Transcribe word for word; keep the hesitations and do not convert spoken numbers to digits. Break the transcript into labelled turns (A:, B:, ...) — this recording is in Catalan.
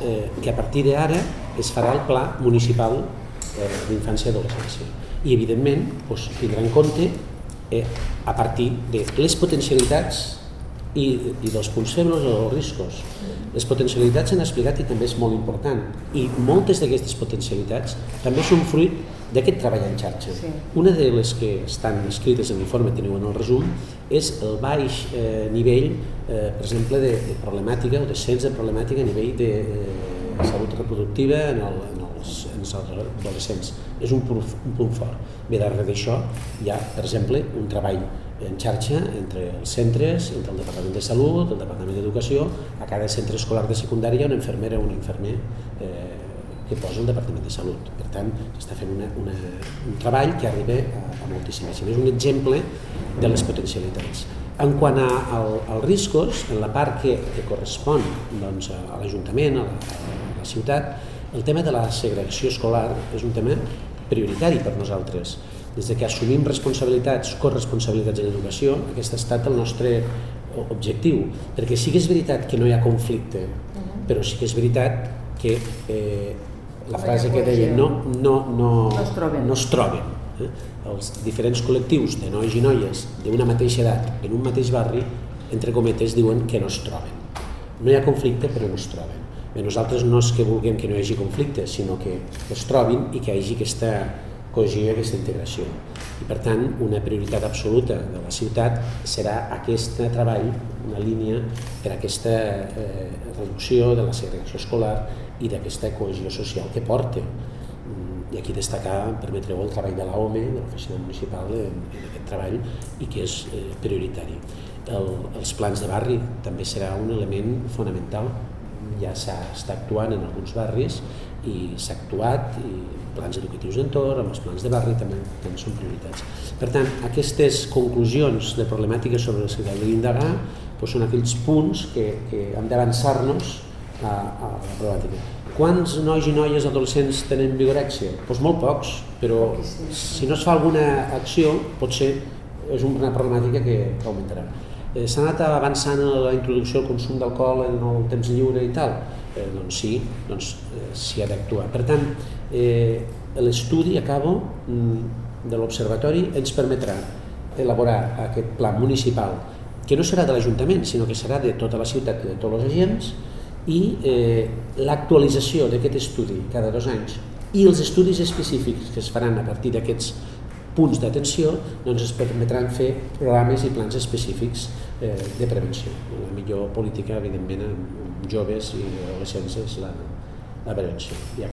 A: eh, que a partir d'ara es farà el Pla Municipal eh, d'Infància i Adolescència i evidentment doncs, tindrà en compte eh, a partir de les potencialitats i, i dels punts febles o dels riscos. Les potencialitats s'han explicat i també és molt important i moltes d'aquestes potencialitats també són fruit d'aquest treball en xarxa. Sí. Una de les que estan escrites en l'informe, teniu en el resum, és el baix eh, nivell, eh, per exemple, de, de problemàtica o descens de problemàtica a nivell de eh, salut reproductiva en, el, en, els, en els adolescents. És un punt, un punt fort. Bé, darrere d'això hi ha, per exemple, un treball en xarxa entre els centres, entre el Departament de Salut, el Departament d'Educació, a cada centre escolar de secundària hi ha una infermera o un infermer eh, que posa el Departament de Salut. Per tant, s'està fent una, una, un treball que arriba a, a moltíssimes. És un exemple de les potencialitats. En quant a, a, als riscos, en la part que, que correspon doncs, a l'Ajuntament, a, la, a la ciutat, el tema de la segregació escolar és un tema prioritari per nosaltres. Des que assumim responsabilitats, corresponsabilitats en l'educació, aquest ha estat el nostre objectiu. Perquè sí que és veritat que no hi ha conflicte, però sí que és veritat que eh, la frase que deia no, no, no, no es troben. No es troben eh? Els diferents col·lectius de nois i noies d'una mateixa edat en un mateix barri, entre cometes, diuen que no es troben. No hi ha conflicte, però no es troben. Bé, nosaltres no és que vulguem que no hi hagi conflicte, sinó que es trobin i que hi hagi aquesta cohesió i aquesta integració. I per tant, una prioritat absoluta de la ciutat serà aquest treball, una línia per a aquesta eh, reducció de la segregació escolar i d'aquesta cohesió social que porta. I aquí destacar, permetreu, el treball de l'A O M E, de l'Oficina Municipal, en, en aquest treball, i que és eh, prioritari. El, els plans de barri també serà un element fonamental. Ja s'està actuant en alguns barris i s'ha actuat, i plans educatius d'entorn, amb els plans de barri també, també són prioritats. Per tant, aquestes conclusions de problemàtiques sobre les que cal indagar doncs són aquells punts que, que hem d'avançar-nos a, a la problemàtica. Quants nois i noies adolescents tenen vigorèxia? Doncs molt pocs, però si no es fa alguna acció potser és una problemàtica que augmentarà. Eh, S'ha anat avançant en la introducció del consum d'alcohol en el temps lliure i tal? Eh, doncs sí, doncs eh, s'hi ha d'actuar. Per tant, eh, l'estudi, acabo, de l'Observatori ens permetrà elaborar aquest pla municipal, que no serà de l'Ajuntament, sinó que serà de tota la ciutat i de tots els agents, i eh, l'actualització d'aquest estudi cada dos anys i els estudis específics que es faran a partir d'aquests punts d'atenció doncs ens permetran fer programes i plans específics eh, de prevenció. La millor política, evidentment, amb joves i adolescents és la, la prevenció. I